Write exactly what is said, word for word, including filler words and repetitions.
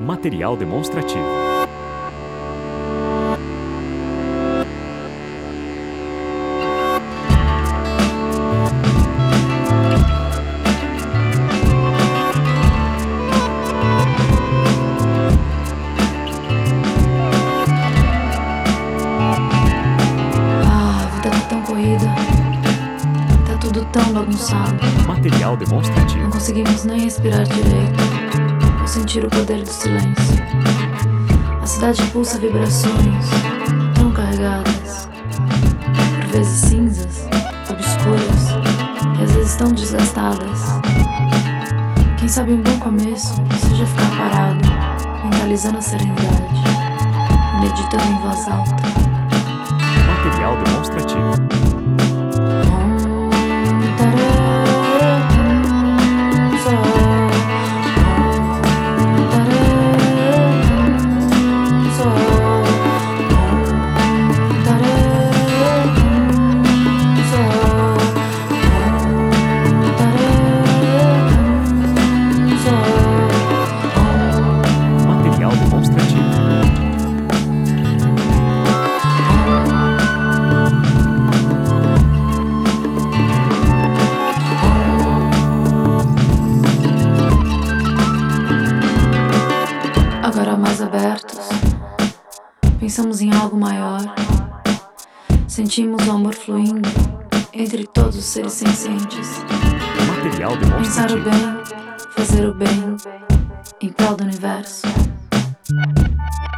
Material demonstrativo. Tá tudo tão bagunçado. Material demonstrativo. Não conseguimos nem respirar direito ou sentir o poder do silêncio. A cidade pulsa vibrações tão carregadas, por vezes cinzas, obscuras e às vezes tão desgastadas. Quem sabe um bom começo seja ficar parado, mentalizando a serenidade, meditando em voz alta. Material demonstrativo. Agora mais abertos, pensamos em algo maior. Sentimos o amor fluindo entre todos os seres sencientes. Material Pensar o demonstrativo. bem, fazer o bem, em prol do universo.